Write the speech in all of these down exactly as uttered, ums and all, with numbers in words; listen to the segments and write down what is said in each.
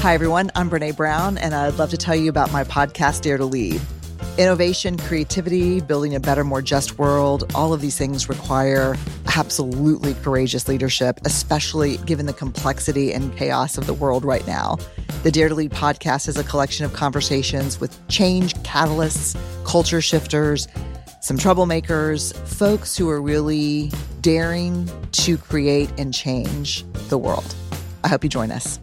Hi, everyone. I'm Brene Brown, and I'd love to tell you about my podcast, Dare to Lead. Innovation, creativity, building a better, more just world, all of these things require absolutely courageous leadership, especially given the complexity and chaos of the world right now. The Dare to Lead podcast is a collection of conversations with change catalysts, culture shifters, some troublemakers, folks who are really daring to create and change the world. I hope you join us.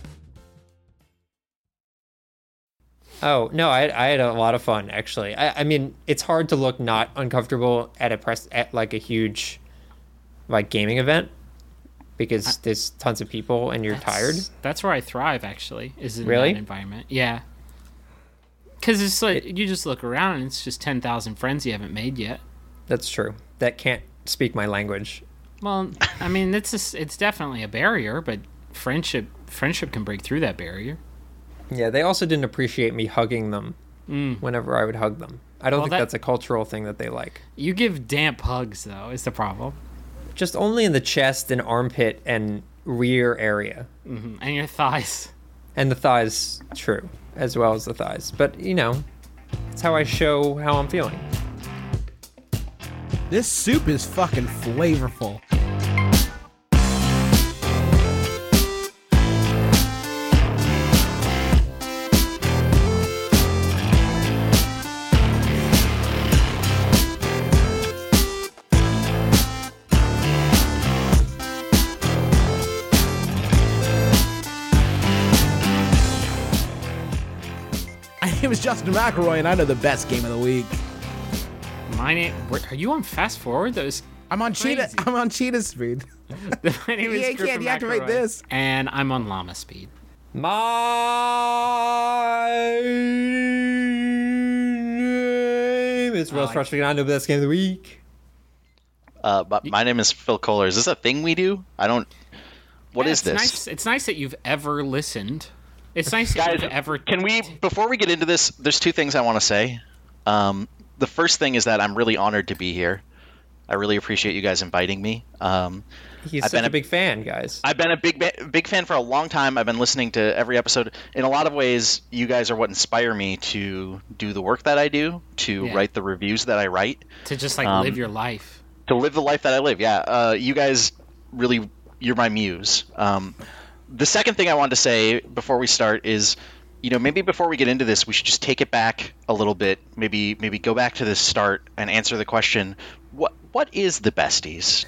Oh, no, I, I had a lot of fun, actually. I, I mean, it's hard to look not uncomfortable at a press at like a huge like gaming event because I, there's tons of people and you're that's, tired. That's where I thrive, actually, is in really? that environment. Yeah. Because it's like, it, you just look around and it's just ten thousand friends you haven't made yet. That's true. That can't speak my language. Well, I mean, it's just, it's definitely a barrier, but friendship friendship can break through that barrier. Yeah, they also didn't appreciate me hugging them mm. whenever I would hug them. I don't well, think that, that's a cultural thing that they like. You give damp hugs, though, is the problem. Just only in the chest and armpit and rear area. Mm-hmm. And your thighs. And the thighs, true, as well as the thighs. But, you know, it's how I show how I'm feeling. This soup is fucking flavorful. My name is Justin McElroy, and I know the best game of the week. My name? Are you on fast forward? Those I'm on crazy. cheetah. I'm on cheetah speed. My name is yeah, can't deactivate this. And I'm on llama speed. My name is Ross Rushing, and I know the best game of the week. Uh, but my name is Phil Kohler. Is this a thing we do? I don't. What yeah, is it's this? Nice. It's nice that you've ever listened. It's nice that Guys, you've ever. Can we, before we get into this, there's two things I want to say. Um, the first thing is that I'm really honored to be here. I really appreciate you guys inviting me. Um, He's I've such been a, a big fan, guys. I've been a big big fan for a long time. I've been listening to every episode. In a lot of ways, you guys are what inspire me to do the work that I do, to Yeah. write the reviews that I write. To just like um, live your life. To live the life that I live, yeah. Uh, you guys really, you're my muse. Um, the second thing I wanted to say before we start is, you know, maybe before we get into this, we should just take it back a little bit. Maybe maybe go back to the start and answer the question, what what is the Besties?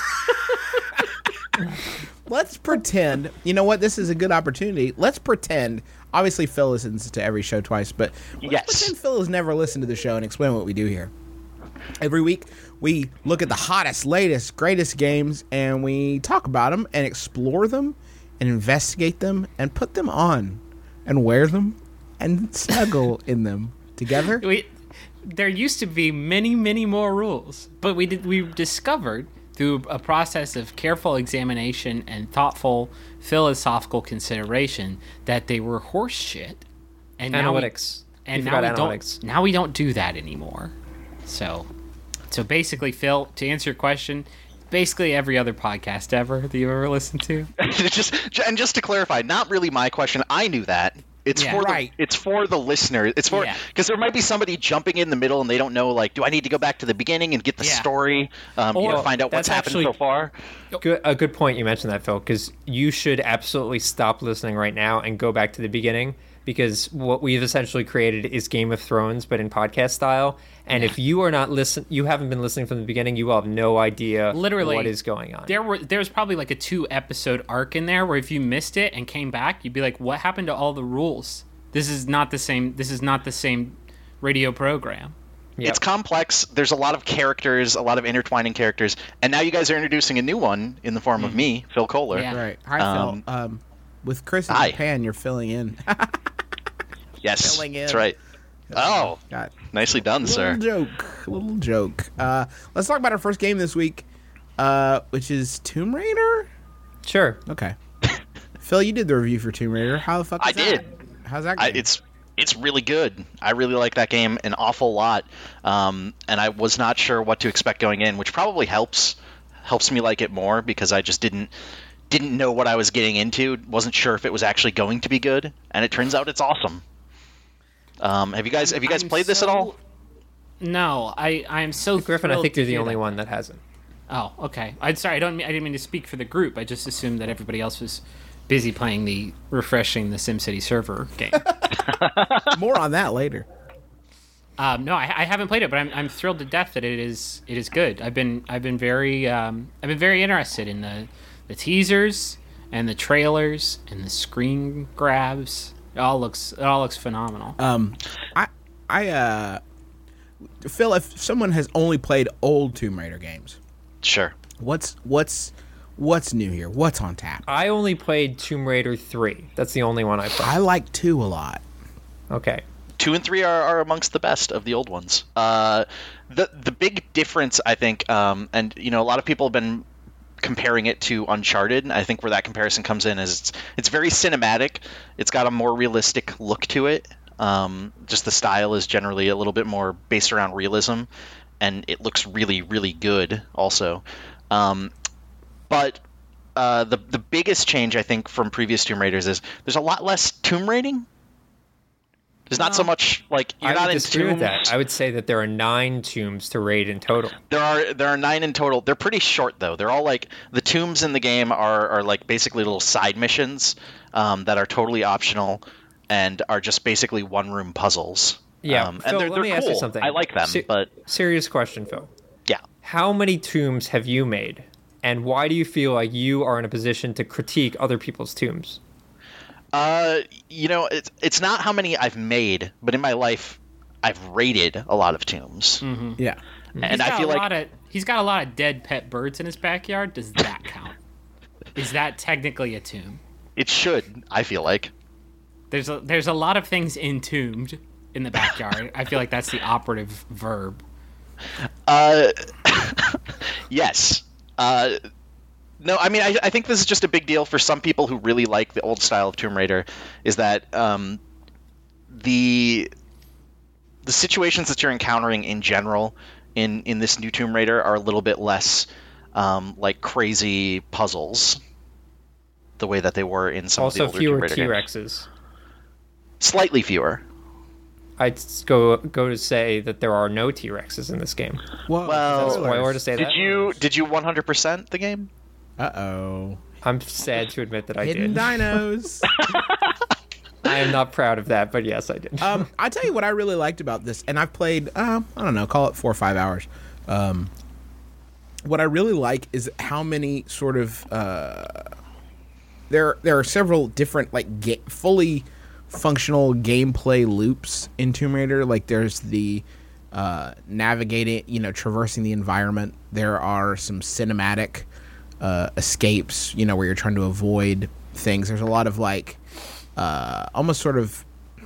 Let's pretend. You know what? This is a good opportunity. Let's pretend. Obviously, Phil listens to every show twice, but let's Yes. pretend Phil has never listened to the show and explain what we do here. Every week, we look at the hottest, latest, greatest games, and we talk about them and explore them and investigate them and put them on and wear them and snuggle in them together. We, there used to be many, many more rules, but we did. We discovered through a process of careful examination and thoughtful philosophical consideration that they were horse shit. And Analytics. Now we, and You now we forgot analytics. don't. Now we don't do that anymore. So, so basically, Phil, to answer your question, basically every other podcast ever that you've ever listened to. just and just to clarify, not really my question. I knew that. It's Yeah. for Right. the it's for the listener. It's for Yeah. because there might be somebody jumping in the middle and they don't know, like, do I need to go back to the beginning and get the Yeah. story, um, you Or- know, find out what's that's happened actually- so far. Good, a good point you mentioned that, Phil, because you should absolutely stop listening right now and go back to the beginning, because what we've essentially created is Game of Thrones, but in podcast style. And if you are not listen, you haven't been listening from the beginning, you will have no idea Literally, what is going on. There were there's probably like a two episode arc in there where if you missed it and came back, you'd be like, "What happened to all the rules? This is not the same. This is not the same radio program." Yep. It's complex. There's a lot of characters, a lot of intertwining characters, and now you guys are introducing a new one in the form of me, Phil Kohler. Yeah. Right. Hi, Um, Phil. Um, with Chris in hi. Japan, you're filling in. Yes, Filling in. that's right. Oh, Got nicely done, little sir. joke. Little joke. Uh, let's talk about our first game this week, uh, which is Tomb Raider. Sure. Okay. Phil, you did the review for Tomb Raider. How the fuck? I is that? did. How's that? I, Game? it's it's really good. I really like that game an awful lot, um, and I was not sure what to expect going in, which probably helps helps me like it more because I just didn't didn't know what I was getting into, wasn't sure if it was actually going to be good, and it turns out it's awesome. Um, have you guys have you guys I'm played this so- at all? No, I I am so Griffin, I thrilled think to you're the hear only that. one that hasn't. Oh, okay. I'm sorry. I don't. Mean, I didn't mean to speak for the group. I just assumed that everybody else was busy playing the refreshing the SimCity server game. More on that later. um, no, I, I haven't played it, but I'm, I'm thrilled to death that it is it is good. I've been I've been very um, I've been very interested in the the teasers and the trailers and the screen grabs. It all looks it all looks phenomenal. Um, I, I, uh, Phil, if someone has only played old Tomb Raider games, Sure. what's what's what's new here? What's on tap? I only played Tomb Raider three. That's the only one I played. I like two a lot. Okay. Two and three are, are amongst the best of the old ones. Uh, the the big difference, I think, um, and you know, a lot of people have been comparing it to Uncharted. I think where that comparison comes in is it's it's very cinematic. It's got a more realistic look to it. Um, just the style is generally a little bit more based around realism, and it looks really, really good also. Um, but uh, the the biggest change, I think, from previous Tomb Raiders is there's a lot less tomb raiding. There's not so No. much like you're I not would in disagree with tombs. that. I would say that there are nine tombs to raid in total. There are there are nine in total. They're pretty short though. They're all like the tombs in the game are are like basically little side missions um, that are totally optional and are just basically one room puzzles. Yeah. um, Phil, and they're, let they're me cool. ask you something. I like them, Se- but serious question, Phil. yeah. How many tombs have you made, and why do you feel like you are in a position to critique other people's tombs? Uh, you know, it's it's not how many I've made, but in my life, I've raided a lot of tombs, Mm-hmm. Yeah. and He's I got feel a like lot of he's got a lot of dead pet birds in his backyard. Does that count? Is that technically a tomb? it should. I feel like. There's a there's a lot of things entombed in the backyard. I feel like that's the operative verb. Uh, yes. Uh, no, I mean, I, I think this is just a big deal for some people who really like the old style of Tomb Raider. Is that um, the the situations that you're encountering in general in in this new Tomb Raider are a little bit less um, like crazy puzzles, the way that they were in some Also, of the older Tomb fewer Raider T games. Rexes. Slightly fewer. I'd s- go go to say that there are no T Rexes in this game. Well, Well, Is that a spoiler to say Did that? you did you one hundred percent the game? Uh oh. I'm sad to admit that I Hidden did. dinos. I am not proud of that, but yes, I did. um, I tell you what I really liked about this, and I've played, um, I don't know, call it four or five hours. Um, what I really like is how many sort of uh, there there are several different like ga- fully functional gameplay loops in Tomb Raider. Like there's the uh, navigating, you know, traversing the environment. There are some cinematic uh, escapes, you know, where you're trying to avoid things. There's a lot of like uh, almost sort of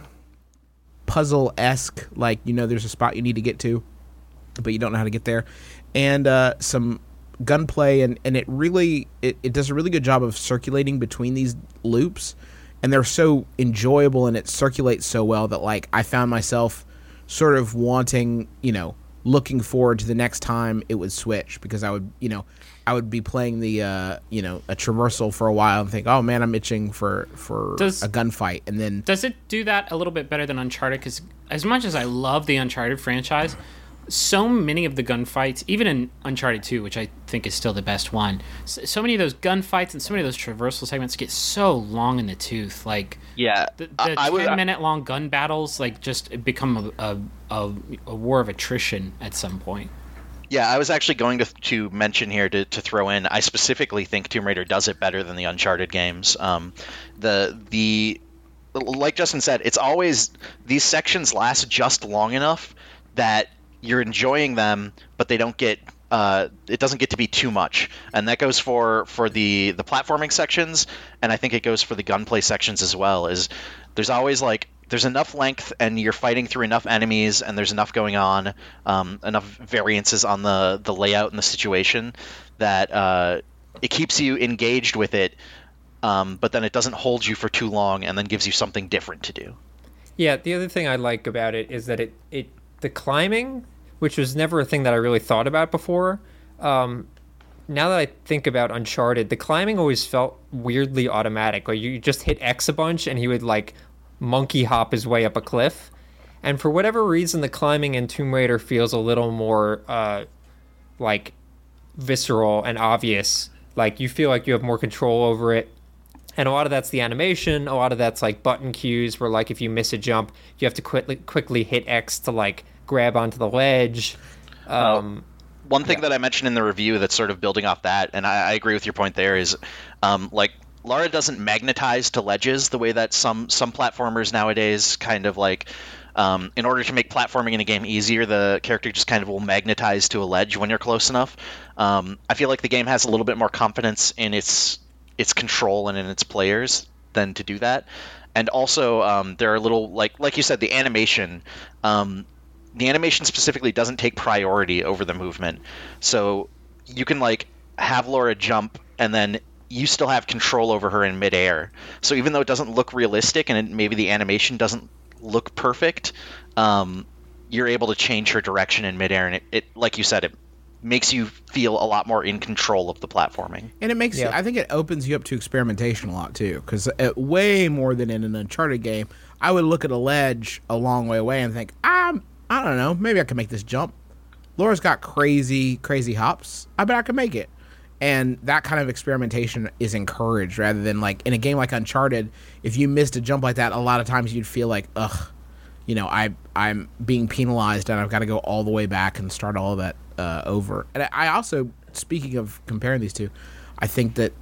puzzle-esque, like, you know, there's a spot you need to get to, but you don't know how to get there. And uh, some gunplay, and, and it really, it, it does a really good job of circulating between these loops, and they're so enjoyable, and it circulates so well that, like, I found myself sort of wanting, you know, looking forward to the next time it would switch, because I would, you know, I would be playing the, uh, you know, a traversal for a while and think, oh man, I'm itching for, for Does- a gunfight. And then, Does it do that a little bit better than Uncharted? Because as much as I love the Uncharted franchise, so many of the gunfights, even in Uncharted two, which I think is still the best one, so, so many of those gunfights and so many of those traversal segments get so long in the tooth. Like Yeah, the, the I, I would. ten minute long gun battles, like just become a, a, a, a war of attrition at some point. Yeah, I was actually going to to mention here to, to throw in. I specifically think Tomb Raider does it better than the Uncharted games. Um, the the like Justin said, it's always these sections last just long enough that you're enjoying them, but they don't get. Uh, it doesn't get to be too much, and that goes for for the the platforming sections, and I think it goes for the gunplay sections as well. Is there's always like. There's enough length, and you're fighting through enough enemies, and there's enough going on, um, enough variances on the, the layout and the situation that uh, it keeps you engaged with it, um, but then it doesn't hold you for too long, and then gives you something different to do. Yeah, the other thing I like about it is that it, it the climbing, which was never a thing that I really thought about before, um, now that I think about Uncharted, the climbing always felt weirdly automatic. Like you just hit X a bunch and he would like monkey hop his way up a cliff. And for whatever reason, the climbing in Tomb Raider feels a little more uh, like visceral and obvious. Like you feel like you have more control over it. And a lot of that's the animation. A lot of that's like button cues where like if you miss a jump, you have to quickly quickly hit X to like grab onto the ledge. Um, uh, one thing yeah. that I mentioned in the review that's sort of building off that, and I, I agree with your point there, is um, like Lara doesn't magnetize to ledges the way that some some platformers nowadays kind of like. Um, in order to make platforming in a game easier, the character just kind of will magnetize to a ledge when you're close enough. Um, I feel like the game has a little bit more confidence in its its control and in its players than to do that. And also, um, there are little like like you said, the animation. Um, the animation specifically doesn't take priority over the movement, so you can like have Lara jump and then you still have control over her in midair. So even though it doesn't look realistic and it, maybe the animation doesn't look perfect, um, you're able to change her direction in midair, and it, it, like you said, it makes you feel a lot more in control of the platforming. And it makes, yeah. I think it opens you up to experimentation a lot too, because way more than in an Uncharted game, I would look at a ledge a long way away and think, I'm, I don't know, maybe I can make this jump. Laura's got crazy, crazy hops. I bet I can make it. And that kind of experimentation is encouraged rather than like in a game like Uncharted, if you missed a jump like that, a lot of times you'd feel like, ugh, you know, I, I'm being penalized and I've got to go all the way back and start all of that uh, over. And I also, speaking of comparing these two, I think that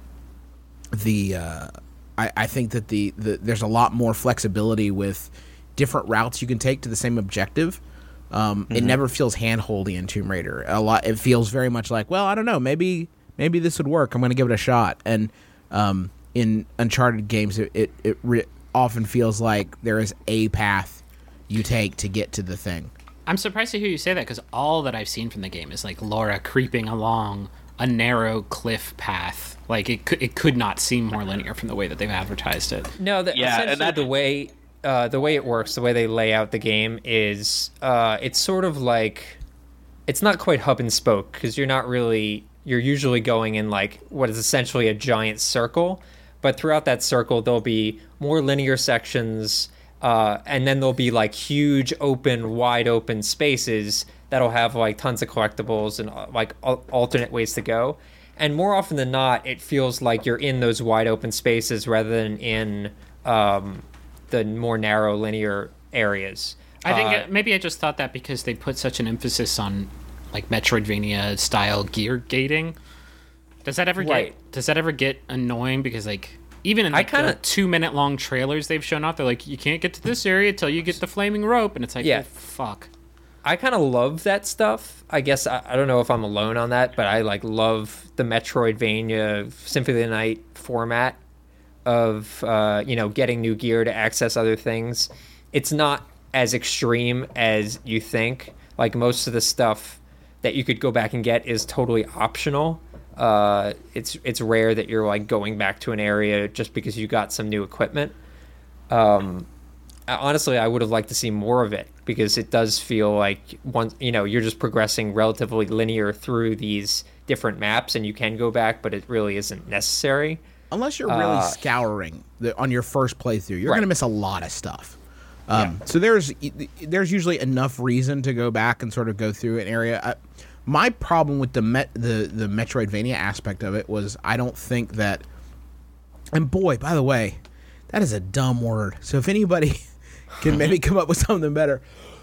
the, uh, I, I think that the, the there's a lot more flexibility with different routes you can take to the same objective. Um, mm-hmm. It never feels hand-holdy in Tomb Raider. A lot, it feels very much like, well, I don't know, maybe... Maybe this would work. I'm going to give it a shot. And um, in Uncharted games, it it, it re- often feels like there is a path you take to get to the thing. I'm surprised to hear you say that because all that I've seen from the game is like Lara creeping along a narrow cliff path. Like it could it could not seem more linear from the way that they've advertised it. No, the, yeah, essentially and that... the way uh, the way it works, the way they lay out the game is uh, it's sort of like it's not quite hub and spoke because you're not really. You're usually going in like what is essentially a giant circle, but throughout that circle there'll be more linear sections, uh, and then there'll be like huge open, wide open spaces that'll have like tons of collectibles and uh, like al- alternate ways to go. And more often than not, it feels like you're in those wide open spaces rather than in um, the more narrow linear areas. I think uh, it, maybe I just thought that because they put such an emphasis on like Metroidvania style gear gating. Does that ever get right. does that ever get annoying? Because like even in like kinda, the two minute long trailers they've shown off, they're like, you can't get to this area till you get the flaming rope, and it's like, yeah, oh, fuck. I kind of love that stuff. I guess I, I don't know if I'm alone on that, but I like love the Metroidvania Symphony of the Night format of uh, you know, getting new gear to access other things. It's not as extreme as you think. Like most of the stuff that you could go back and get is totally optional. Uh, it's it's rare that you're like going back to an area just because you got some new equipment. Um, honestly, I would have liked to see more of it because it does feel like once you know you're just progressing relatively linear through these different maps, and you can go back, but it really isn't necessary. Unless you're really uh, scouring the, on your first playthrough, you're right. going to miss a lot of stuff. Um, yeah. So there's there's usually enough reason to go back and sort of go through an area. I, my problem with the met, the the Metroidvania aspect of it was I don't think that. And boy, by the way, that is a dumb word. So if anybody can maybe come up with something better,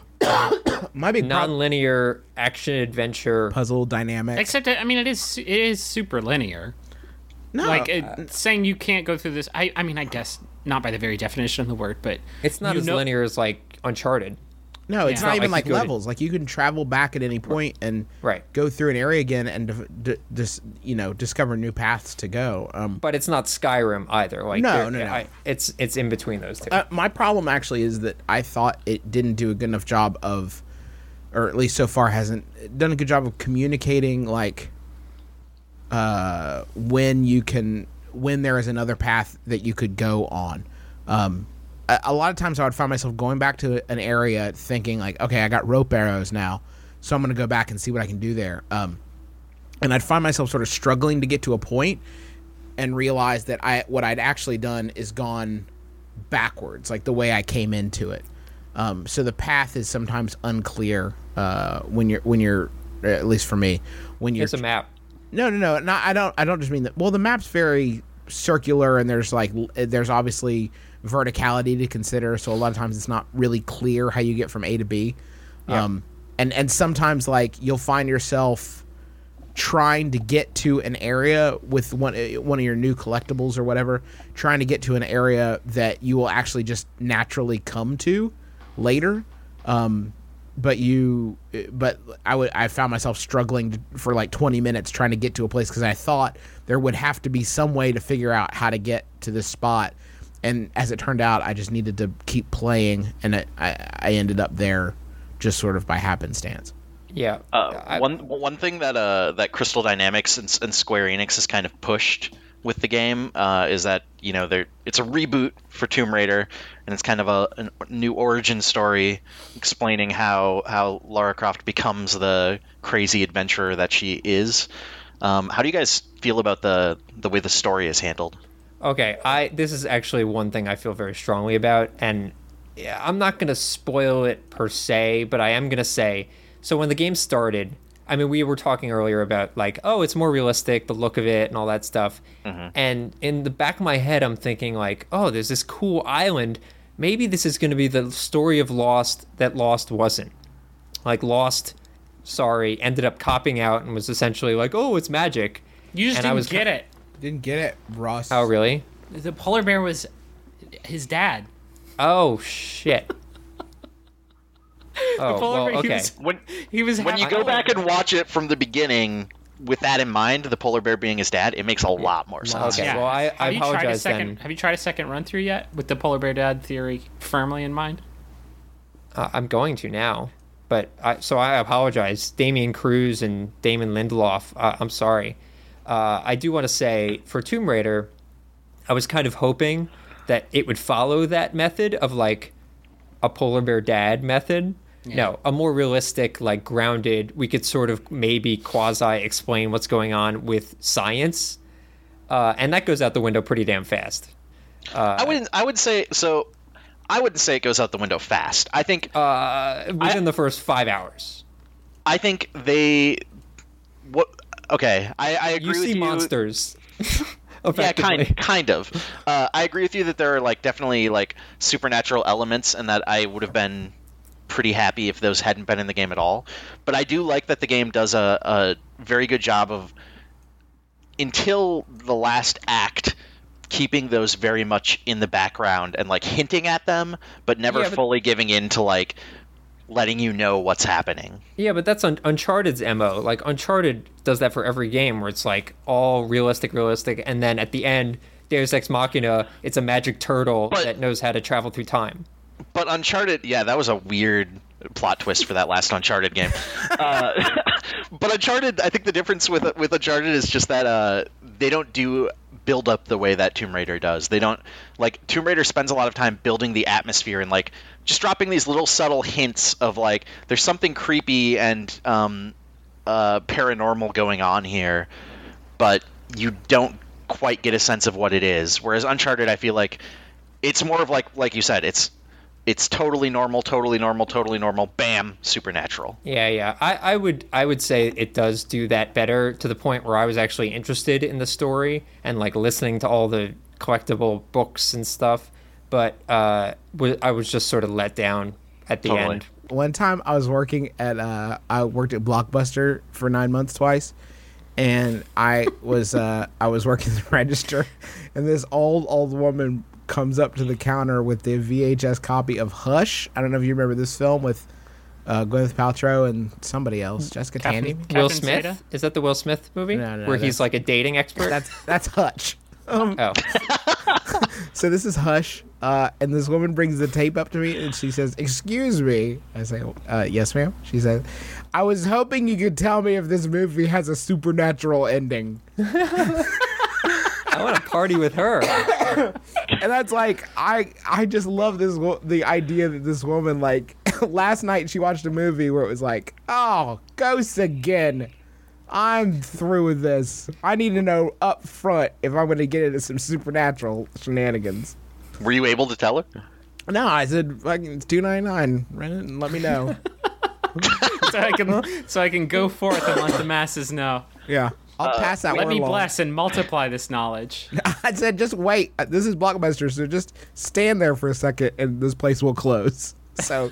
my big non-linear prob- action adventure puzzle dynamic. Except I mean it is it is super linear. No, like it, uh, saying you can't go through this. I I mean I guess. Not by the very definition of the word, but it's not as know- linear as like Uncharted. No, it's yeah. not, not even like, like levels. To... Like you can travel back at any point and right. go through an area again and d- d- dis- you know discover new paths to go. Um, but it's not Skyrim either. Like no, no, no. I, it's it's in between those two. Uh, my problem actually is that I thought it didn't do a good enough job of, or at least so far hasn't done a good job of communicating like uh, when you can. when there is another path that you could go on. Um, a, a lot of times I would find myself going back to an area thinking like, okay, I got rope arrows now, so I'm going to go back and see what I can do there. Um, and I'd find myself sort of struggling to get to a point and realize that I what I'd actually done is gone backwards, like the way I came into it. Um, so the path is sometimes unclear uh, when you're when you're at least for me when you're It's a map. No, no, no, no. I don't. I don't just mean that. Well, the map's very circular, and there's like there's obviously verticality to consider. So a lot of times it's not really clear how you get from A to B. Yeah. Um, and and sometimes like you'll find yourself trying to get to an area with one one of your new collectibles or whatever, trying to get to an area that you will actually just naturally come to later. Um, but you, but I would, I found myself struggling to, for like twenty minutes trying to get to a place because I thought there would have to be some way to figure out how to get to this spot. And as it turned out, I just needed to keep playing, and it, I, I ended up there just sort of by happenstance. Yeah. Uh, I- one one thing that uh, that Crystal Dynamics and, and Square Enix has kind of pushed with the game uh, is that you know they're it's a reboot for Tomb Raider, and it's kind of a, a new origin story explaining how how Lara Croft becomes the crazy adventurer that she is. Um, how do you guys feel about the the way the story is handled? Okay, I this is actually one thing I feel very strongly about, and yeah, I'm not going to spoil it per se, but I am going to say, so when the game started, I mean, we were talking earlier about like, oh, it's more realistic, the look of it and all that stuff. Mm-hmm. And in the back of my head, I'm thinking like, oh, there's this cool island. Maybe this is going to be the story of Lost that Lost wasn't. Like Lost, sorry, ended up copping out and was essentially like, oh, it's magic. You just And didn't I was get it. Didn't get it, Ross. Oh, really? The polar bear was his dad. Oh, shit. Oh, polar well, bear, he okay. was- When He was when you half go polar. back and watch it from the beginning with that in mind, the polar bear being his dad, it makes a lot more sense. Okay, well, I, I have you tried a apologize second, then. Have you tried a second run through yet with the polar bear dad theory firmly in mind? Uh, I'm going to now. But I, so I apologize, Damien Cruz and Damon Lindelof. Uh, I'm sorry. Uh, I do want to say for Tomb Raider, I was kind of hoping that it would follow that method of like a polar bear dad method. Yeah. No, a more realistic, like grounded. We could sort of maybe quasi explain what's going on with science, uh, and that goes out the window pretty damn fast. I wouldn't. I would say so. I wouldn't say it goes out the window fast. I think. Uh, within I- the first five hours. I think they. What? Okay, I, I agree You with see you. monsters. Yeah, effectively. kind kind of. Uh, I agree with you that there are like definitely like supernatural elements, and that I would have been pretty happy if those hadn't been in the game at all. But I do like that the game does a, a very good job of, until the last act, keeping those very much in the background and like hinting at them, but never Yeah, but- fully giving in to like letting you know what's happening. Yeah, but that's Un- Uncharted's M O. Like, Uncharted does that for every game where it's, like, all realistic, realistic, and then at the end, Deus Ex Machina, it's a magic turtle But- that knows how to travel through time. But Uncharted, yeah, that was a weird plot twist for that last Uncharted game. uh, but Uncharted, I think the difference with with Uncharted is just that uh, they don't do build up the way that Tomb Raider does. They don't like Tomb Raider spends a lot of time building the atmosphere and like just dropping these little subtle hints of like there's something creepy and um, uh, paranormal going on here, but you don't quite get a sense of what it is. Whereas Uncharted, I feel like it's more of like like you said, it's it's totally normal, totally normal, totally normal. Bam, supernatural. Yeah, yeah. I, I would I would say it does do that better, to the point where I was actually interested in the story and like listening to all the collectible books and stuff. But uh, w- I was just sort of let down at the Totally. end. One time I was working at uh I worked at Blockbuster for nine months twice, and I was uh I was working the register, and this old old woman comes up to the counter with the V H S copy of Hush. I don't know if you remember this film with uh, Gwyneth Paltrow and somebody else, Jessica Tandy. Captain- Will Captain Smith? Zeta? Is that the Will Smith movie? No, no, where that's- he's like a dating expert? That's that's Hutch. Um, oh. so this is Hush, uh, and this woman brings the tape up to me, and she says, "Excuse me." I say, uh, "Yes, ma'am." She said, "I was hoping you could tell me if this movie has a supernatural ending." I want to party with her. And that's like, I I just love this wo- the idea that this woman, like, last night she watched a movie where it was like, oh, ghosts again. I'm through with this. I need to know up front if I'm going to get into some supernatural shenanigans. Were you able to tell her? No, I said fucking it's two ninety-nine. Rent it and let me know. so I can so I can go forth and let the masses know. Yeah, I'll pass that Let word me along. bless and multiply this knowledge. I said just wait. This is Blockbuster, so just stand there for a second, and this place will close. So.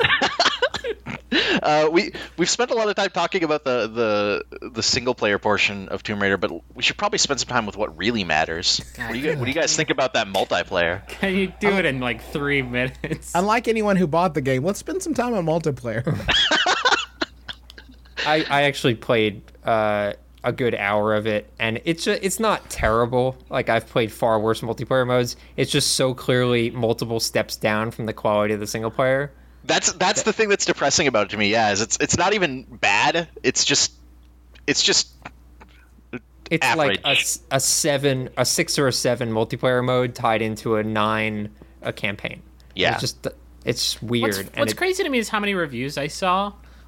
Uh, we we've spent a lot of time talking about the, the the single player portion of Tomb Raider, but we should probably spend some time with what really matters. What do you what do you guys think about that multiplayer? Can you do it in like three minutes? Unlike anyone who bought the game, let's spend some time on multiplayer. I, I actually played uh, a good hour of it, and it's just, it's not terrible. Like, I've played far worse multiplayer modes. It's just so clearly multiple steps down from the quality of the single player. That's that's the thing that's depressing about it to me. Yeah, is it's it's not even bad. It's just it's just It's average. like a, s- a seven, a six or a seven multiplayer mode tied into a nine a campaign. Yeah. it's just it's weird. What's, and what's it- crazy to me is how many reviews I saw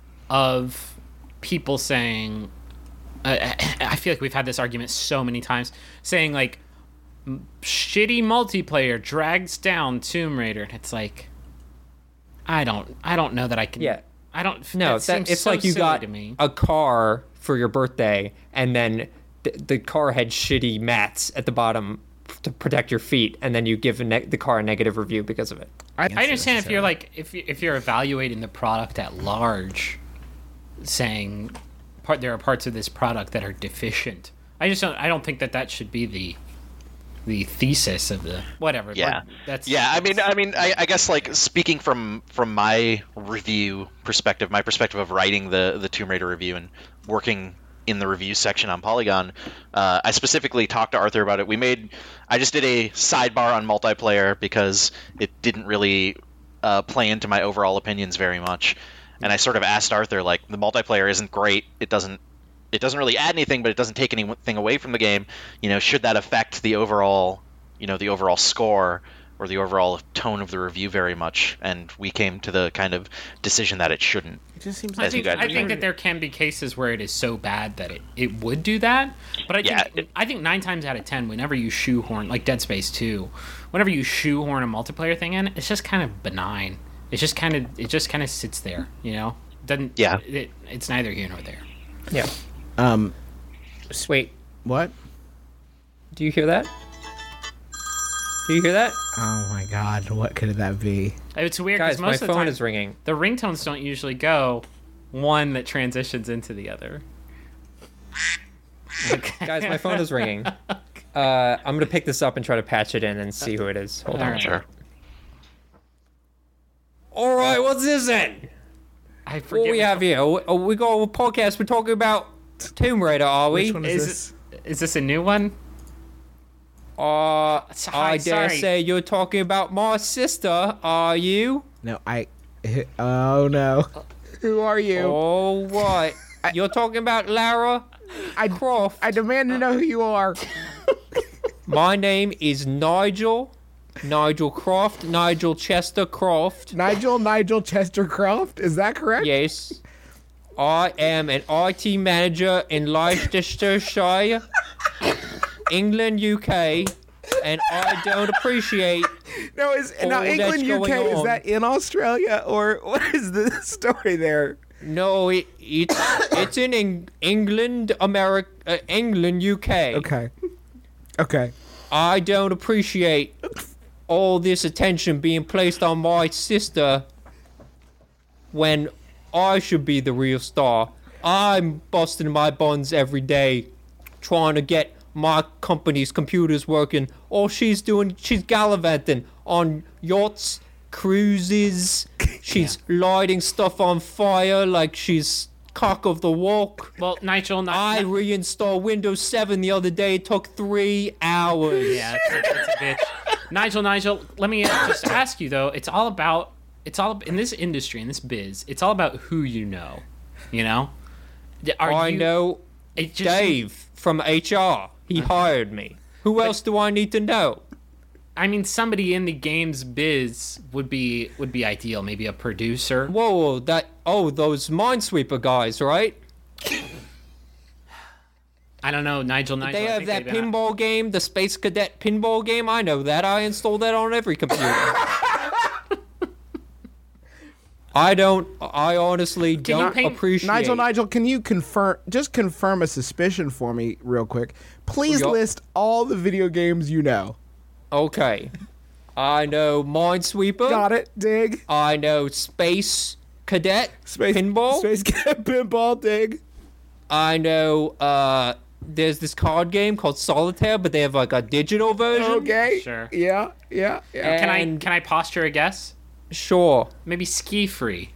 of people saying, uh, I feel like we've had this argument so many times, saying like, "M- shitty multiplayer drags down Tomb Raider. And it's like, I don't, I don't know that I can. Yeah. I don't. No, that that, seems it's so like you silly got to me. a car for your birthday, and then th- the car had shitty mats at the bottom to protect your feet, and then you give a ne- the car a negative review because of it. I understand if you're like if you, if you're evaluating the product at large, saying part there are parts of this product that are deficient. I just don't. I don't think that that should be the the thesis of the whatever. Yeah, that's yeah. I mean, I mean, I, I guess like speaking from from my review perspective, my perspective of writing the the Tomb Raider review and working in the review section on Polygon, uh, I specifically talked to Arthur about it. We made, I just did a sidebar on multiplayer because it didn't really uh, play into my overall opinions very much, and I sort of asked Arthur like, the multiplayer isn't great. It doesn't. It doesn't really add anything, but it doesn't take anything away from the game. You know, should that affect the overall, you know, the overall score or the overall tone of the review very much? And we came to the kind of decision that it shouldn't. It just seems I as you think, guys I were think saying. that there can be cases where it is so bad that it, it would do that. But I think Yeah, it- I think nine times out of ten, whenever you shoehorn like Dead Space two, whenever you shoehorn a multiplayer thing in, it's just kind of benign. It's just kind of it just kind of sits there, you know. Doesn't Yeah. It, it's neither here nor there. Yeah. um Wait, what? do you hear that? Do you hear that? Oh my god, what could that be? It's weird Guys, because my most of the phone time is ringing. the ringtones don't usually go one that transitions into the other. Okay. Guys, my phone is ringing. Uh, I'm going to pick this up and try to patch it in and see who it is. Hold on. Alright. Sure. All right, what's this then? I What forget we which have here? We, we got a podcast. We're talking about Tomb Raider, are we? Which one is, Is this? it, is this a new one? Uh, Hi, I dare sorry. say you're talking about my sister, are you? No, I. Oh no. Who are you? All right. You're talking about Lara I, Croft. I demand to know who you are. My name is Nigel. Nigel Croft. Nigel Chester Croft. Nigel Nigel Chester Croft. Is that correct? Yes. I am an I T manager in Leicestershire, England, U K, and I don't appreciate. No, is now Oh, that's England, U K? going Is on. that in Australia or what is the story there? No, it, it's it's in Eng- England, America, uh, England, U K. Okay. Okay. I don't appreciate all this attention being placed on my sister when I should be the real star. I'm busting my buns every day trying to get my company's computers working. All she's doing, she's gallivanting on yachts, cruises. She's lighting stuff on fire like she's cock of the walk. Well, Nigel, Ni- I reinstalled Windows seven the other day. It took three hours. yeah, that's a, that's a bitch. Nigel, Nigel, let me just ask you though. It's all about. It's all in this industry, in this biz. It's all about who you know. You know. Are I you, know it just, Dave from H R. He hired me. Who else do I need to know? I mean, somebody in the games biz would be would be ideal. Maybe a producer. Whoa, that oh, those Minesweeper guys, right? I don't know, Nigel. Nigel. They I have think that they've been- pinball game, the Space Cadet pinball game. I know that. I install that on every computer. I don't. I honestly you don't paint- appreciate. Nigel, Nigel, can you confirm? Just confirm a suspicion for me, real quick. Please Yup. list all the video games you know. Okay. I know Minesweeper. Got it. Dig. I know Space Cadet Space pinball. Space Cadet pinball. Dig. I know. Uh, there's this card game called Solitaire, but they have like a digital version. Okay. Sure. Yeah. Yeah. Yeah. Can I And- can I posture a guess? Sure. Maybe Ski Free.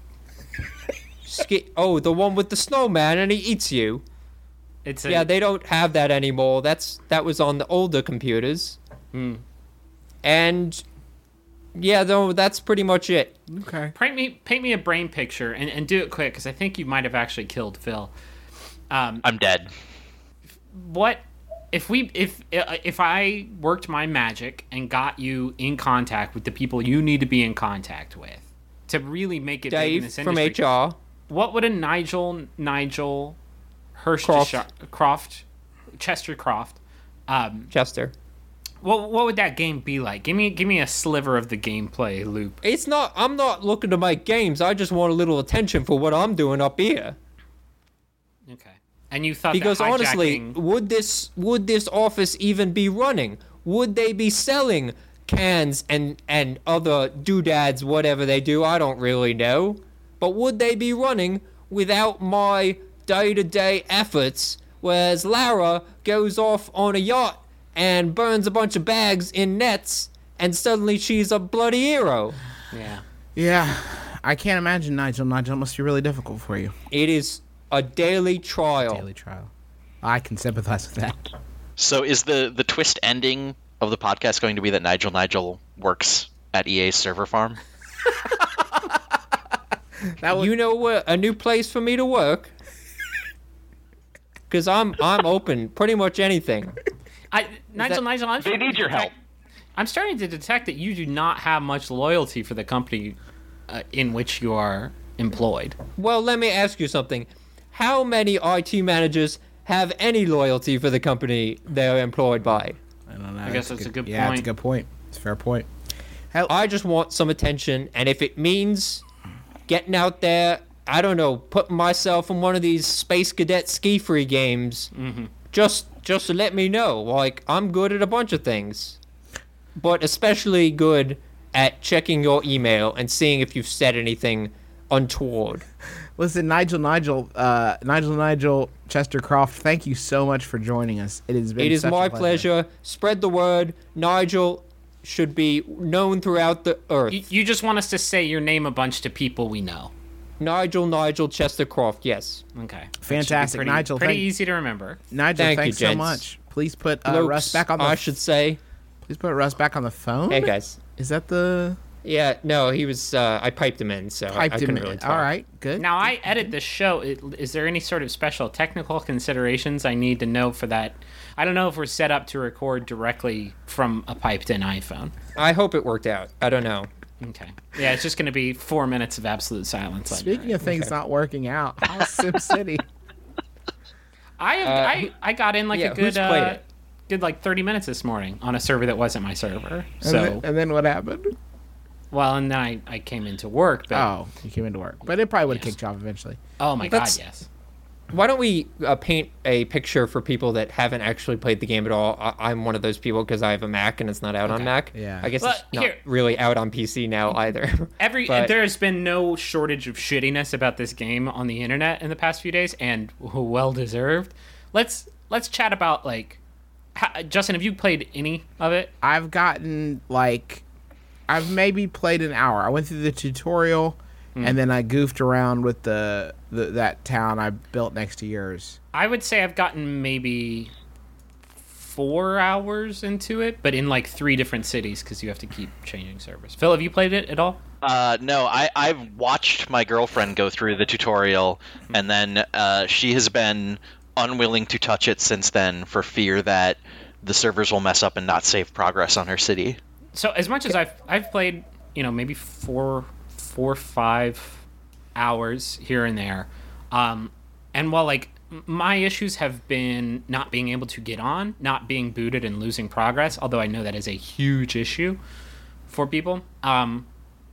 Ski- oh, the one with the snowman and he eats you. It's a, Yeah, they don't have that anymore. That's that was on the older computers. Hmm. And yeah, though that's pretty much it. Okay. paint me paint me a brain picture and, and do it quick because I think you might have actually killed Phil. Um, I'm dead. what if we if if I worked my magic and got you in contact with the people you need to be in contact with to really make it big in Dave this from industry? H R. What would a Nigel Nigel Hirsch Croft. Croft Chester Croft um, Chester. what what would that game be like? Give me give me a sliver of the gameplay loop. It's not. I'm not looking to make games. I just want a little attention for what I'm doing up here. Okay. And you thought Because that honestly, hijacking- would this would this office even be running? Would they be selling cans and and other doodads, whatever they do? I don't really know. But would they be running without my day-to-day efforts? Whereas Lara goes off on a yacht and burns a bunch of bags in nets, and suddenly she's a bloody hero. yeah. Yeah. I can't imagine Nigel. Nigel, it must be really difficult for you. It is a daily trial. Daily trial. I can sympathize with that. So is the the twist ending of the podcast going to be that Nigel Nigel works at E A's server farm? That would, You know what? A new place for me to work. Because I'm I'm open pretty much anything. I Nigel that- Nigel I'm They need your help. I'm starting to detect that you do not have much loyalty for the company uh, in which you are employed. Well, let me ask you something. How many I T managers have any loyalty for the company they're employed by? I don't know. I guess that's a good Yeah, it's a point. good point. It's a fair point. I just want some attention, and if it means getting out there, I don't know, putting myself in one of these Space Cadet ski-free games, just just let me know. Like, I'm good at a bunch of things, but especially good at checking your email and seeing if you've said anything untoward. Listen, Nigel, Nigel, uh, Nigel, Nigel, Chester Croft, thank you so much for joining us. It has been It is such a my pleasure. Spread the word. Nigel should be known throughout the earth. You, you just want us to say your name a bunch to people we know. Nigel, Nigel, Chester Croft, yes. Okay. That should be Fantastic. pretty, Nigel, Pretty thank- easy to remember. Nigel, Thank you, thanks so gents. much. Please put uh, Lopes, Russ back on the. I should say. Please put Russ back on the phone. Hey, guys. Is that the Yeah, no, he was, uh, I piped him in, so I piped couldn't him really in? talk. All right, good. Now I edit the show. It- Is there any sort of special technical considerations I need to know for that? I don't know if we're set up to record directly from a piped-in iPhone. I hope it worked out. I don't know. Okay. Yeah, it's just going to be four minutes of absolute silence. on Speaking your of things Okay. not working out, how's Sim City? I Uh, I I got in like yeah, a good who's played uh, it? good like thirty minutes this morning on a server that wasn't my server. And, So then, and then what happened? well, and then I, I came into work. But, Oh, you came into work, but it probably would have Yes. kicked you off eventually. oh my That's- god, yes. Why don't we uh, paint a picture for people that haven't actually played the game at all? I- I'm one of those people because I have a Mac and it's not out on Okay. Mac. Yeah. I guess Well, it's not here- really out on P C now either. Every But- there has been no shortage of shittiness about this game on the internet in the past few days, and well deserved. Let's let's chat about like, how, Justin, have you played any of it? I've gotten like, I've maybe played an hour. I went through the tutorial, Hmm. and then I goofed around with the, the that town I built next to yours. I would say I've gotten maybe four hours into it, but in like three different cities because you have to keep changing servers. Phil, have you played it at all? Uh, no, I, I've watched my girlfriend go through the tutorial, and then uh, she has been unwilling to touch it since then for fear that the servers will mess up and not save progress on her city. So as much as I've I've played, you know, maybe four four five hours here and there, um, and while like my issues have been not being able to get on, not being booted, and losing progress. Although I know that is a huge issue for people. Um,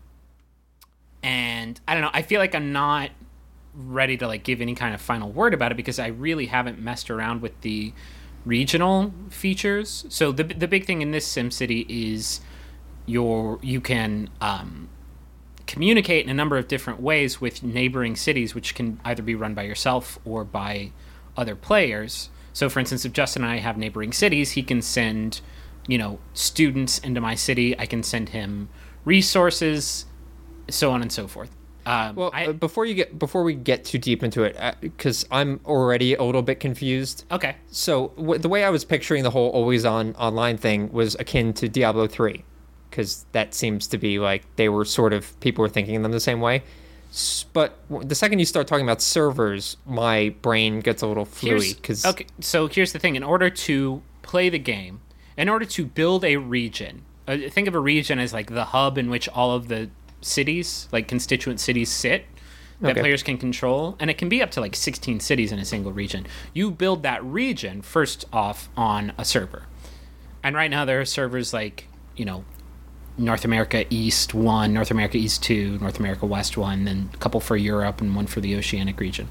and I don't know. I feel like I'm not ready to like give any kind of final word about it because I really haven't messed around with the regional features. So the the big thing in this SimCity is your you can um, communicate in a number of different ways with neighboring cities, which can either be run by yourself or by other players. So, for instance, if Justin and I have neighboring cities, he can send, you know, students into my city. I can send him resources, so on and so forth. Um, Well, I, uh, before you get before we get too deep into it, because I'm already a little bit confused. okay. So w- the way I was picturing the whole always on online thing was akin to Diablo three, because that seems to be like they were sort of people were thinking of them the same way. S- But w- the second you start talking about servers, my brain gets a little fluey. Here's- Because okay, so here's the thing: in order to play the game, in order to build a region, uh, think of a region as like the hub in which all of the cities, like constituent cities, sit that Okay. players can control, and it can be up to like sixteen cities in a single region. You build that region first off on a server, and right now there are servers like you know North America East one, North America East two, North America West one, then a couple for Europe and one for the Oceanic region.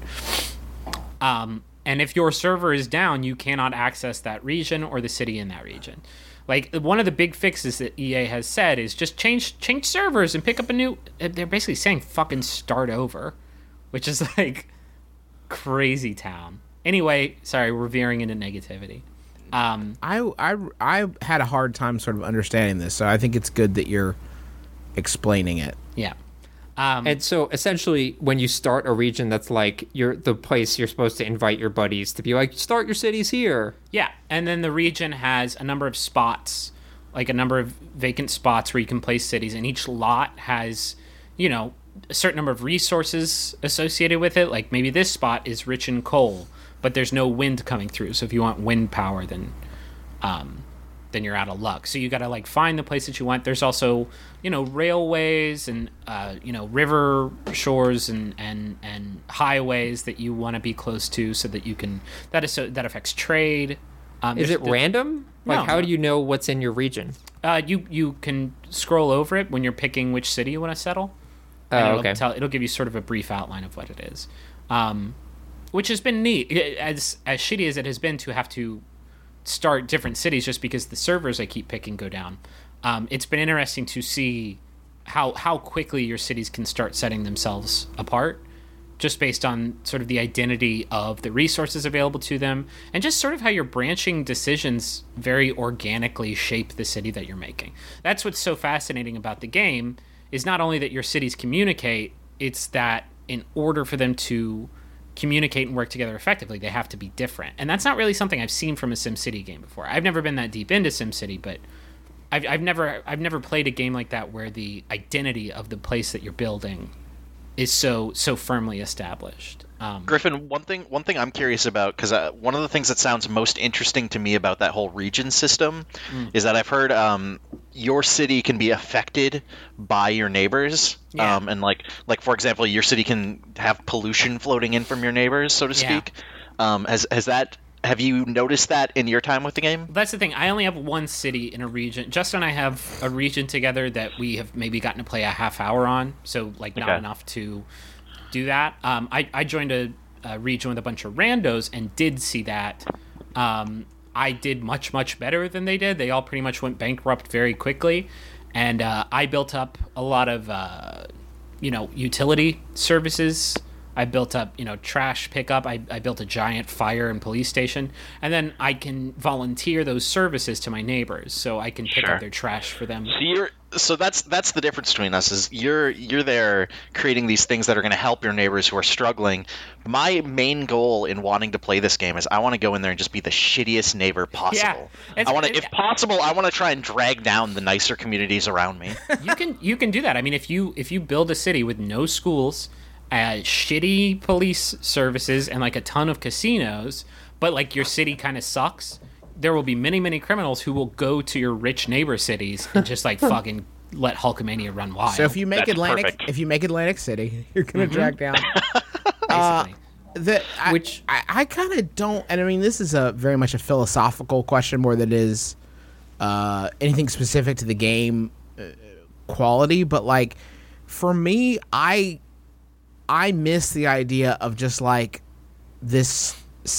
Um, and if your server is down, you cannot access that region or the city in that region. Like one of the big fixes that E A has said is just change change servers and pick up a new. They're basically saying fucking start over, which is like crazy town. Anyway, sorry, we're veering into negativity. Um, I, I, I had a hard time sort of understanding this, so I think it's good that you're explaining it. yeah. Um, and so essentially, when you start a region, that's like you're the place you're supposed to invite your buddies to be like, start your cities here. Yeah, and then the region has a number of spots, like a number of vacant spots where you can place cities, and each lot has, you know, a certain number of resources associated with it. Like maybe this spot is rich in coal, but there's no wind coming through. So if you want wind power, then um, then you're out of luck. So you got to like find the place that you want. There's also, you know, railways and uh, you know, river shores and and and highways that you want to be close to so that you can that is so that affects trade. Um, Is there's- it random? Like, No. how do you know what's in your region? Uh, you you can scroll over it when you're picking which city you want to settle. Oh, And it'll okay. Tell, it'll give you sort of a brief outline of what it is, um, which has been neat. As as shitty as it has been to have to start different cities just because the servers I keep picking go down. Um, it's been interesting to see how how quickly your cities can start setting themselves apart, just based on sort of the identity of the resources available to them, and just sort of how your branching decisions very organically shape the city that you're making. That's what's so fascinating about the game, is not only that your cities communicate, it's that in order for them to communicate and work together effectively, they have to be different. And that's not really something I've seen from a SimCity game before. I've never been that deep into SimCity, but I've, I've never I've never played a game like that where the identity of the place that you're building is so so firmly established. Um, Griffin, one thing one thing I'm curious about, because uh, one of the things that sounds most interesting to me about that whole region system Mm. is that I've heard um, your city can be affected by your neighbors, Yeah. um, and like like for example, your city can have pollution floating in from your neighbors, so to Yeah. speak. Um, has has that have you noticed that in your time with the game? That's the thing. I only have one city in a region. Justin and I have a region together that we have maybe gotten to play a half hour on, so like not Okay. enough to do that. Um, I, I joined a, a region with a bunch of randos and did see that. Um, I did much, much better than they did. They all pretty much went bankrupt very quickly. And uh, I built up a lot of, uh, you know, utility services. I built up, you know, trash pickup. I, I built a giant fire and police station. And then I can volunteer those services to my neighbors, so I can pick Sure. up their trash for them. So you're so that's that's the difference between us, is you're you're there creating these things that are going to help your neighbors who are struggling. My main goal in wanting to play this game is I want to go in there and just be the shittiest neighbor possible. it's- I want to, it- if possible, I want to try and drag down the nicer communities around me. you can you can do that. I mean, if you if you build a city with no schools, uh, shitty police services, and like a ton of casinos, but like your city kind of sucks, there will be many many criminals who will go to your rich neighbor cities and just like fucking let Hulkamania run wild. So if you make That's Atlantic, perfect. if you make Atlantic City, you're gonna drag down. basically. the I, Which- I, I kind of don't, and I mean this is a very much a philosophical question more than it is uh, anything specific to the game uh, quality. But like for me, I I miss the idea of just like this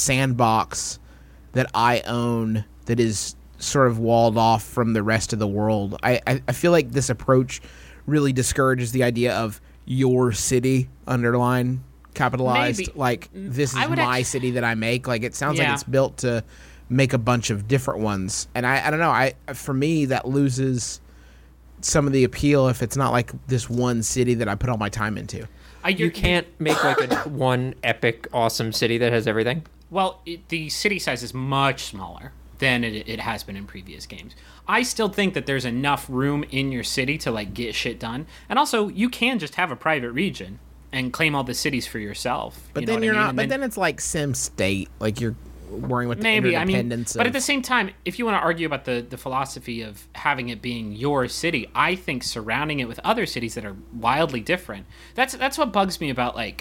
sandbox that I own that is sort of walled off from the rest of the world. I, I, I feel like this approach really discourages the idea of your city, underline, capitalized. Maybe. Like, this I is would my act- city that I make. Like, it sounds Yeah. like it's built to make a bunch of different ones. And I, I don't know. I For me, that loses some of the appeal if it's not like this one city that I put all my time into. I, You can't make like a one epic, awesome city that has everything. Well, it, the city size is much smaller than it, it has been in previous games. I still think that there's enough room in your city to like get shit done, and also you can just have a private region and claim all the cities for yourself. But you know then what you're I mean? not. And But then, then it's like Sim State. Like, you're worrying with the maybe I mean, interdependence but of- at the same time, if you want to argue about the the philosophy of having it being your city, I think surrounding it with other cities that are wildly different. That's that's what bugs me about like.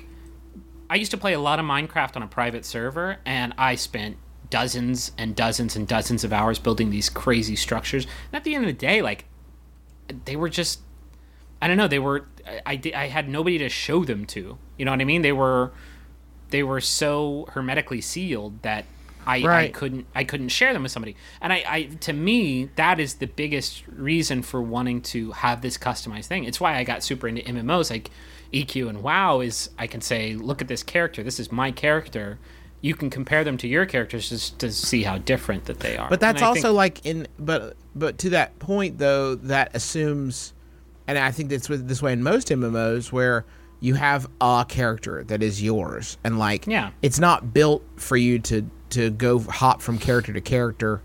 I used to play a lot of Minecraft on a private server, and I spent dozens and dozens and dozens of hours building these crazy structures. And at the end of the day, like, they were just, I don't know, they were, I, I, di- I had nobody to show them to. You know what I mean? They were, they were so hermetically sealed that I, I Right. couldn't, I couldn't share them with somebody. And I, I, to me, that is the biggest reason for wanting to have this customized thing. It's why I got super into M M Os. Like, E Q and WoW is I can say, look at this character. This is my character. You can compare them to your characters just to see how different that they are. But that's And I also think- like in but but to that point though, that assumes, and I think that's with- this way in most M M Os where you have a character that is yours, and like Yeah. it's not built for you to to go hop from character to character,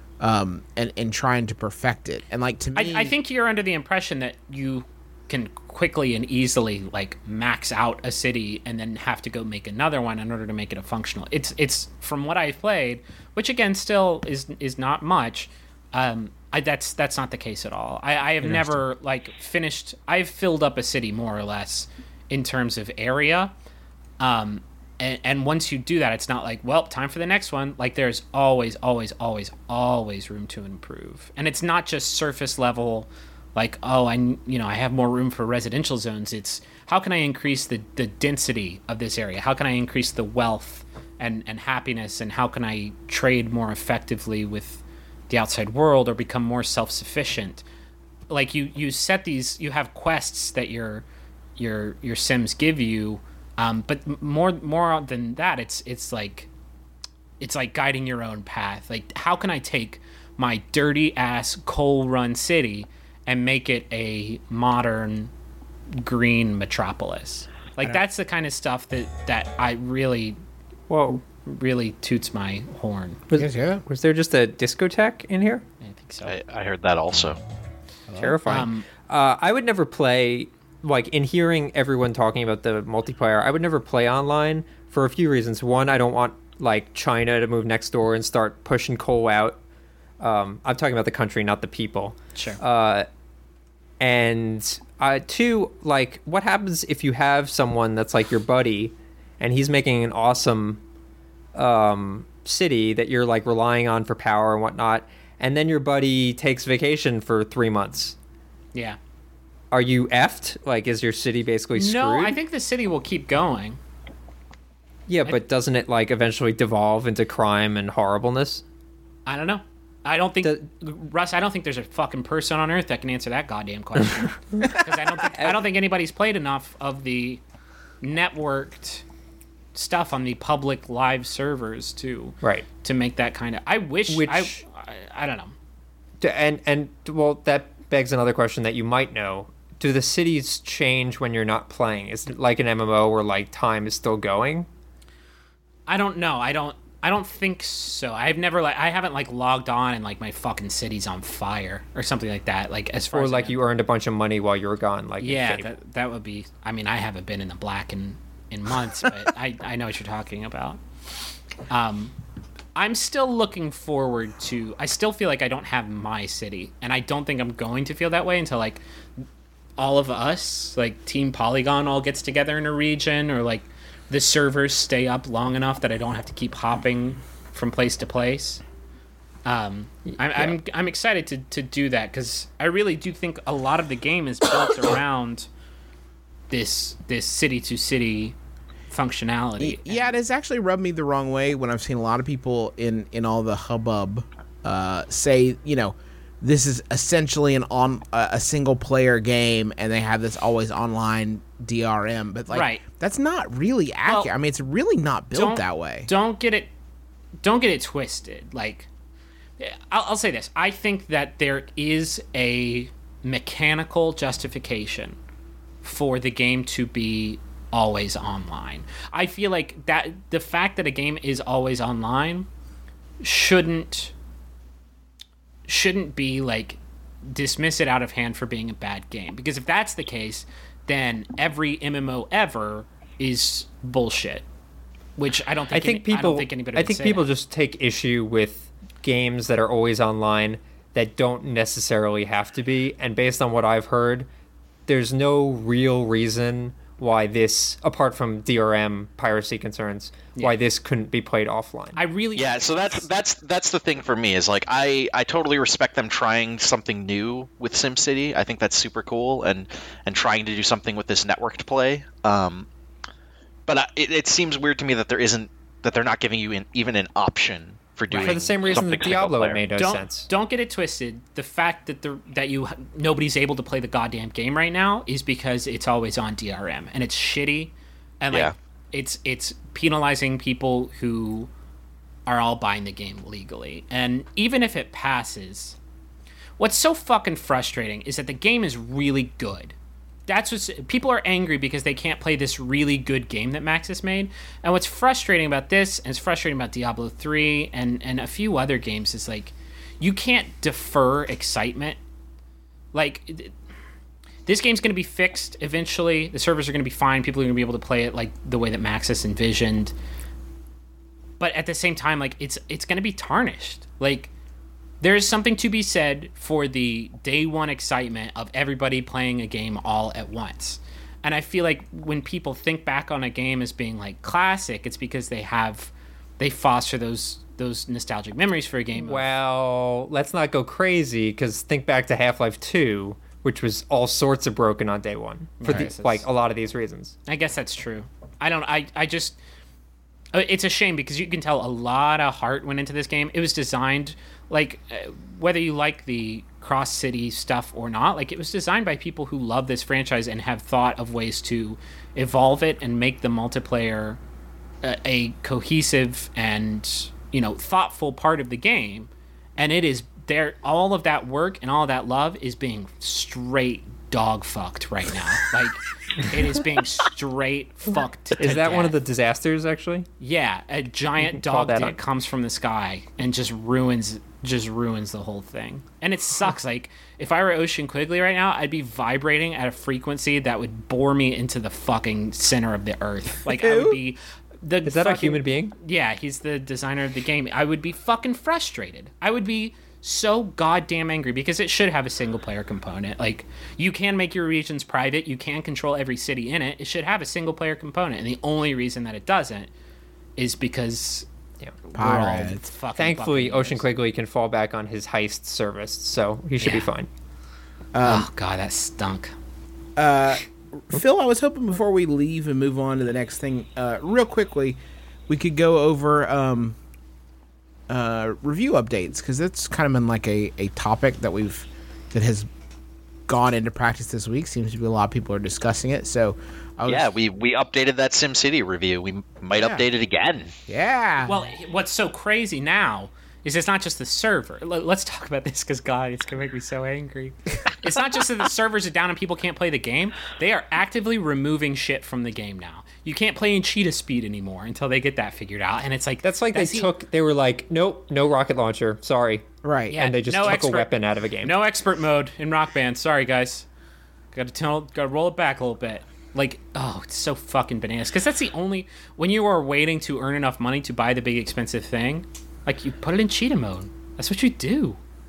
um, and and trying to perfect it. And like to me, I, I think you're under the impression that you can quickly and easily like max out a city and then have to go make another one in order to make it a functional. It's it's from what I've played, which again still is is not much. Um, I, that's that's not the case at all. I, I have never like finished. I've filled up a city more or less in terms of area. Um, and, and once you do that, it's not like, well, time for the next one. Like there's always, always, always, always room to improve. And it's not just surface level, like, oh, I, you know, I have more room for residential zones. It's how can I increase the, the density of this area? How can I increase the wealth and, and happiness? And how can I trade more effectively with the outside world or become more self-sufficient? Like you, you set these, you have quests that your, your, your Sims give you. Um, but more, more than that, it's, it's like, it's like guiding your own path. Like, how can I take my dirty ass coal run city and make it a modern green metropolis? Like, that's the kind of stuff that, that I really, Whoa. really toots my horn. Was, Yes, yeah. was there just a discotheque in here? I think so. I, I heard that also. Terrifying. Um, uh, I would never play, like, in hearing everyone talking about the multiplayer, I would never play online for a few reasons. One, I don't want, like, China to move next door and start pushing coal out. Um, I'm talking about the country, not the people. Sure. Uh, and uh, two, like, what happens if you have someone that's like your buddy and he's making an awesome um, city that you're, like, relying on for power and whatnot, and then your buddy takes vacation for three months? yeah. Are you effed? Like, is your city basically screwed? No, I think the city will keep going. Yeah, but doesn't it, like, eventually devolve into crime and horribleness? I don't know. I don't think The- Russ. I don't think there's a fucking person on Earth that can answer that goddamn question. Because I don't think I don't think anybody's played enough of the networked stuff on the public live servers to Right. to make that kind of. I wish. Which- I, I I don't know. D- And, and well, that begs another question that you might know. Do the cities change when you're not playing? Is it like an M M O where, like, time is still going? I don't know. I don't. I don't think so. I've never like. I haven't like logged on and like my fucking city's on fire or something like that. Like as far Or, as I like, know. you earned a bunch of money while you were gone? Like, in Yeah, Fable? that that would be. I mean, I haven't been in the black in in months, but I I know what you're talking about. Um, I'm still looking forward to. I still feel like I don't have my city, and I don't think I'm going to feel that way until like all of us, like Team Polygon, all gets together in a region, or like the servers stay up long enough that I don't have to keep hopping from place to place. Um, I'm, yeah. I'm I'm excited to, to do that because I really do think a lot of the game is built around this this city to city functionality. Yeah, it has actually rubbed me the wrong way when I've seen a lot of people in, in all the hubbub uh, say, you know, this is essentially an on uh, a single player game, and they have this always online D R M. But like, right. that's not really accurate. Well, I mean, it's really not built that way. Don't get it. Don't get it twisted. Like. I'll, I'll say this. I think that there is a mechanical justification for the game to be always online. I feel like that the fact that a game is always online shouldn't shouldn't be like dismiss it out of hand for being a bad game. Because if that's the case, then every M M O ever is bullshit. Which I don't think. I think any, people. I don't think anybody. I would think say people that. just take issue with games that are always online that don't necessarily have to be, and based on what I've heard, there's no real reason why this, apart from D R M piracy concerns, yeah. why this couldn't be played offline. I really yeah. So that's that's that's the thing for me is like I I totally respect them trying something new with SimCity. I think that's super cool and and trying to do something with this networked play. Um, but I, it, it seems weird to me that there isn't that they're not giving you an, even an option. For, doing for the same reason that Diablo it made no don't, sense. Don't get it twisted. The fact that the that you nobody's able to play the goddamn game right now is because it's always on D R M and it's shitty, and like yeah. it's it's penalizing people who are all buying the game legally. And even if it passes, what's so fucking frustrating is that the game is really good. That's what's people are angry because they can't play this really good game that Maxis made. And what's frustrating about this, and it's frustrating about Diablo three and, and a few other games, is like you can't defer excitement. Like this game's going to be fixed eventually. The servers are going to be fine. People are going to be able to play it like the way that Maxis envisioned. But at the same time, like it's it's going to be tarnished. Like. There is something to be said for the day one excitement of everybody playing a game all at once. And I feel like when people think back on a game as being like classic, it's because they have, they foster those those nostalgic memories for a game. Well, let's not go crazy because think back to Half-Life two, which was all sorts of broken on day one for Right, the, like a lot of these reasons. I guess that's true. I don't, I, I just, it's a shame because you can tell a lot of heart went into this game. It was designed like uh, whether you like the cross-city stuff or not, like it was designed by people who love this franchise and have thought of ways to evolve it and make the multiplayer a, a cohesive and, you know, thoughtful part of the game. And it is there. All of that work and all of that love is being straight dog fucked right now. Like it is being straight fucked to Is that death. one of the disasters actually? Yeah, a giant Call dog that dick up. comes from the sky and just ruins just ruins the whole thing. And it sucks. Like if I were Ocean Quigley right now, I'd be vibrating at a frequency that would bore me into the fucking center of the earth. Like I would be the Is that fucking, a human being? Yeah, he's the designer of the game. I would be fucking frustrated. I would be so goddamn angry because it should have a single player component. Like you can make your regions private, you can control every city in it. It should have a single player component, and the only reason that it doesn't is because Yeah. we're all Pirates. fucking Thankfully, buccaneers. Ocean Quigley can fall back on his heist service, so he should Yeah. be fine. Oh god, that stunk. Phil, I was hoping before we leave and move on to the next thing, uh, real quickly, we could go over um, uh, review updates because that's kind of been like a, a topic that we've that has gone into practice this week. Seems to be a lot of people are discussing it. So, I was, Yeah, we, we updated that SimCity review. We might Yeah. update it again. yeah. Well, what's so crazy now is it's not just the server. L- Let's talk about this because, God, it's going to make me so angry. It's not just that the servers are down and people can't play the game. They are actively removing shit from the game now. You can't play in cheetah speed anymore until they get that figured out. And it's like... That's like that's they the- took. They were like, nope, no rocket launcher. Sorry, right. Yeah, and they just no took expert- a weapon out of a game. No expert mode in Rock Band. Sorry, guys. Got to tell, got to roll it back a little bit. Like, oh, it's so fucking bananas. Because that's the only... When you are waiting to earn enough money to buy the big expensive thing, like, you put it in cheetah mode. That's what you do.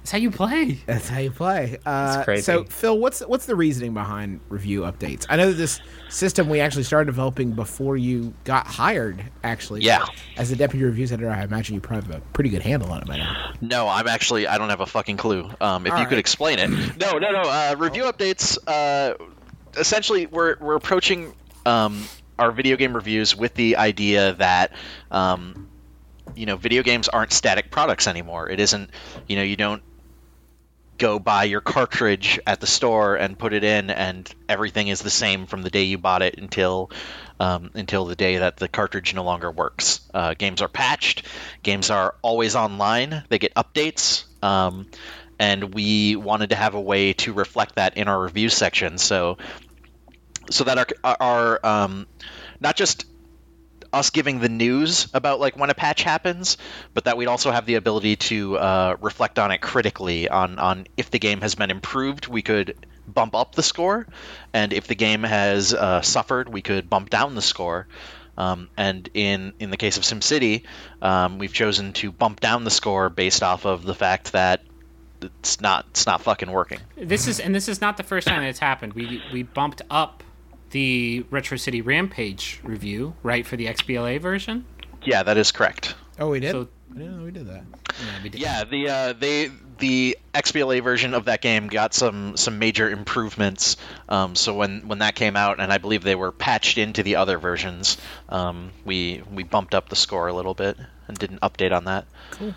That's how you play. That's how you play. Uh, crazy. So, Phil, what's what's the reasoning behind review updates? I know that this system we actually started developing before you got hired, actually. Yeah. As a deputy reviews editor, I imagine you probably have a pretty good handle on it by now. No, I'm actually I don't have a fucking clue. Um, if All you right. could explain it. No, no, no. Uh, review updates. Uh, essentially, we're we're approaching um, our video game reviews with the idea that. Um, you know, video games aren't static products anymore. It isn't, you know, you don't go buy your cartridge at the store and put it in and everything is the same from the day you bought it until um, until the day that the cartridge no longer works. Uh, games are patched. Games are always online. They get updates. Um, and we wanted to have a way to reflect that in our review section. So, so that our, our um, not just us giving the news about like when a patch happens, but that we'd also have the ability to uh, reflect on it critically on, on if the game has been improved, we could bump up the score, and if the game has uh, suffered, we could bump down the score. Um, and in, in the case of SimCity, um, we've chosen to bump down the score based off of the fact that it's not it's not fucking working. This is and this is not the first time that it's happened. We we bumped up the Retro City Rampage review, right, for the X B L A version. Yeah, that is correct. Oh, we did? So- I didn't know we did that. Yeah, we did. Yeah, the uh, they the X B L A version of that game got some some major improvements. Um, so when, when that came out, and I believe they were patched into the other versions, um, we we bumped up the score a little bit and did an update on that. Cool.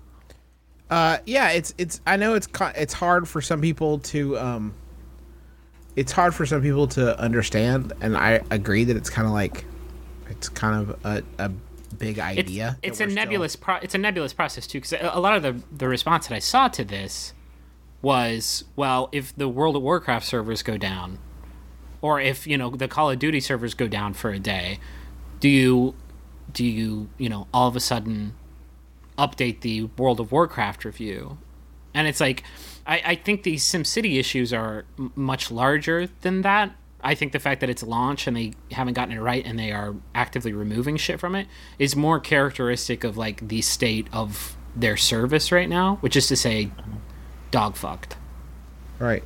Uh, yeah, it's it's. I know it's co- it's hard for some people to um. It's hard for some people to understand, and I agree that it's kind of like, it's kind of a, a big It's, idea. it's that a we're still- nebulous pro- it's a nebulous process too, because a, a lot of the the response that I saw to this was, well, if the World of Warcraft servers go down, or if, you know, the Call of Duty servers go down for a day, do you do you you know all of a sudden update the World of Warcraft review? And it's like, I, I think these SimCity issues are m- much larger than that. I think the fact that it's launched and they haven't gotten it right and they are actively removing shit from it is more characteristic of like the state of their service right now, which is to say, dog fucked. Right.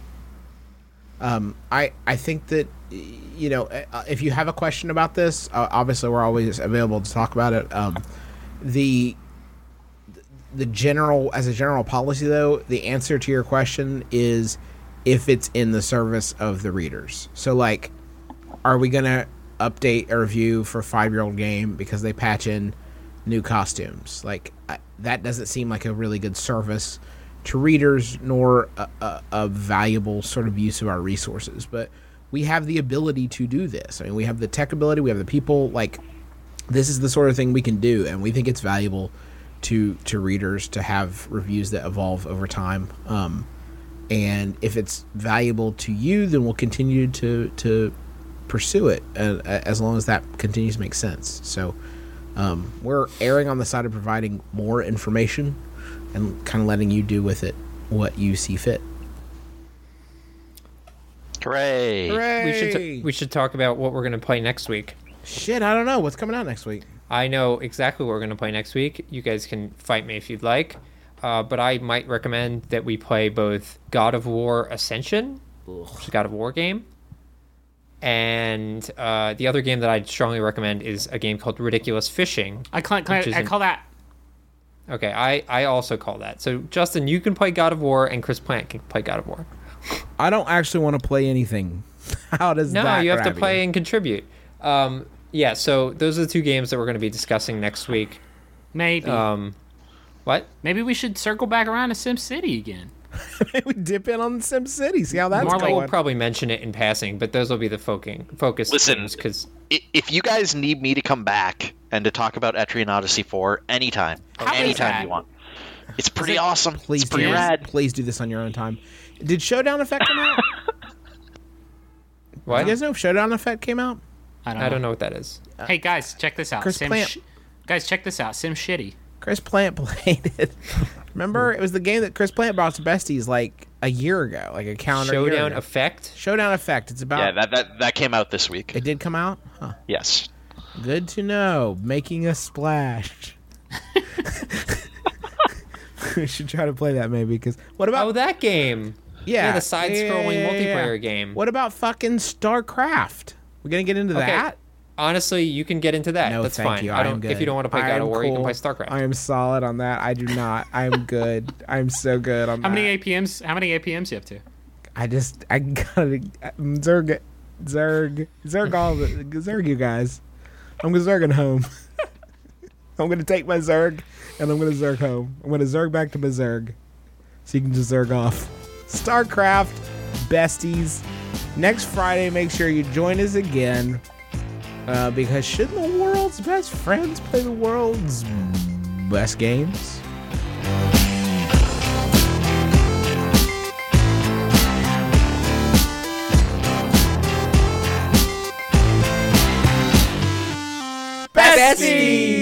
Um, I I think that, you know, uh, if you have a question about this, uh, obviously we're always available to talk about it. Um, the the general as a general policy, though, the answer to your question is if it's in the service of the readers. So, like, are we gonna update a review for a five-year-old game because they patch in new costumes? Like, I, that doesn't seem like a really good service to readers, nor a, a, a valuable sort of use of our resources. But we have the ability to do this. I mean, we have the tech ability, we have the people. Like, this is the sort of thing we can do, and we think it's valuable to to readers to have reviews that evolve over time. Um, and if it's valuable to you, then we'll continue to to pursue it, uh, as long as that continues to make sense. So um, we're erring on the side of providing more information and kind of letting you do with it what you see fit. Hooray! Hooray! We should t- we should talk about what we're going to play next week. Shit, I don't know what's coming out next week. I know exactly what we're going to play next week. You guys can fight me if you'd like. Uh, but I might recommend that we play both God of War Ascension, which is a God of War game, and uh, the other game that I'd strongly recommend is a game called Ridiculous Fishing. I call, which I, is I an- call that. Okay, I, I also call that. So, Justin, you can play God of War, and Chris Plant can play God of War. I don't actually want to play anything. How does No, that you have to grab play you? and contribute. Um, yeah, so those are the two games that we're going to be discussing next week. Maybe Um, what? maybe we should circle back around to SimCity again. we dip in on Sim City, see how that's More like- going. We'll probably mention it in passing, but those will be the focusing, focus Listen, because I- If you guys need me to come back and to talk about Etrian Odyssey four, anytime, How is anytime that? you want. It's pretty it- awesome. Please it's pretty do. rad. Please do this on your own time. Did Showdown Effect come out? what? You guys know if Showdown Effect came out? I don't know. I don't know what that is. Hey guys, check this out. Chris Sim Plant- Sh- guys, check this out. Sim Shitty. Chris Plant played it. Remember, it was the game that Chris Plant brought to Besties like a year ago, like a calendar year Showdown ago. Effect. Showdown Effect. It's about. Yeah, that, that that came out this week. It did come out. Huh. Yes. Good to know. Making a splash. we should try to play that maybe. Because what about Oh, that game. yeah, Yeah, the side-scrolling yeah, yeah, yeah, multiplayer yeah. game. What about fucking StarCraft? We're gonna get into Okay. that. Honestly, you can get into that. No, That's thank fine. you. I I don't. am good. If you don't want to play I God am of War, you can cool. play StarCraft. I am solid on that. I do not. I am good. I'm so good on How that. many A P Ms? How many A P Ms you up to? I just I gotta Zerg Zerg Zerg all the Zerg you guys. I'm gonna Zerging home. I'm gonna take my Zerg and I'm gonna Zerg home. I'm gonna Zerg back to my Zerg. So you can just Zerg off. StarCraft, besties. Next Friday, make sure you join us again. Uh, because shouldn't the world's best friends play the world's best games? Besties!